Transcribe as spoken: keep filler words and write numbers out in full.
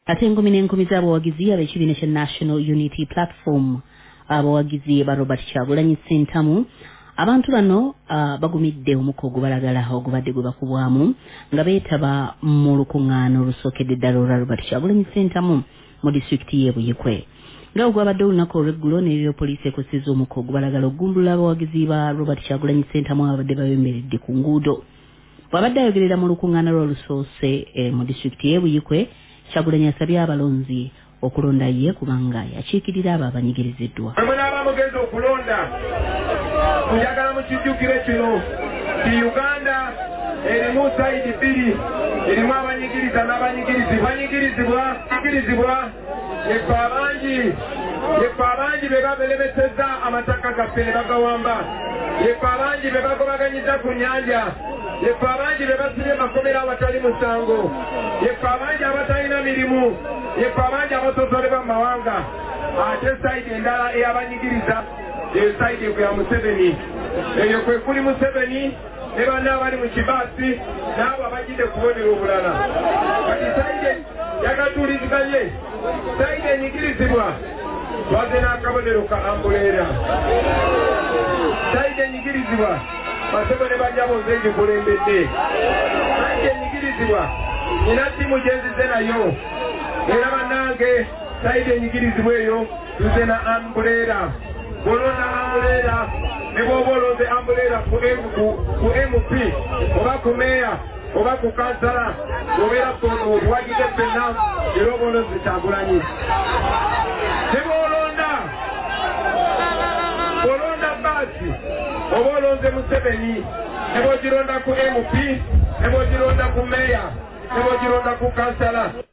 ate enkumi n'enkumi z'abawagizi ab'ekibiina kya National Unity Platform abawagizi ba Robert Kyagulanyi Ssentamu abantu bano uh, bagumidde omukka ogubalagala ogubadde gwe bakubwamu nga beetaba mu lukuŋŋaano olusookedde ddala olwa Robert Kyagulanyi Ssentamu mu disitulikiti y'e Buyikwe. Nga ogwabadde olunaku olw'eggulo ne leero poliisi ekosezza omukka ogubalagala ogumbulula abawagizi ba Robert Kyagulanyi Ssentamu abadde bayemberedde ku nguudo. Bw'abadde ayogerera mu lukuŋŋaana lw'olusoose eh, mu disitulikiti y'e Buyikwe, Kyagulanyi asabye abalonzi okulonda ye kubanga yakiikirira abo abanyigiriziddwa. Mwe n'abamugeza okulonda njagala mukijjukire kino ti Uganda erimu sayidi bbiri erimu abanyigiriza n'abanyigirizibwa banyigirizibwa nyigirizibwa yeffe abangi yeffe abangi be babelemesezza amataka gaffe ne bagawamba yeffe abangi be bagobaganyiza ku nnyanja yeffe abangi be basibye makomera awatali musango yeffe abangi abatalina mirimu yeffe abangi abasozolebwa mu mawanga ate sayidi endala ey'abanyigiriza eyo sayidi ekwe ya Museveni eyo kwe kuli Museveni ne banna abali mu kibaasi n'abo abajjidde kubonera obulala kati sayidi yakatuuliziganye sayidi enyigirizibwa twaze n'akabonero ka ambuleera sayidi enyigirizibwa basebo ne bajja boze egikulembedde sayidi enyigirizibwa nina ttiimu gye nzize nayo era bannange sayidi enyigirizibwa eyo tuze na ambuleera bolonda ambuleera ne bw'oba olonze ambuleera ku M P oba ku meeya oba ku kansala obeera obuwagide ffenna era oba olonze Kyagulanyi ne bw'olonda olonda baasi oba olonze Museveni ne bw'ogironda ku M P ne bw'ogironda ku meeya ne bw'ogironda ku kansala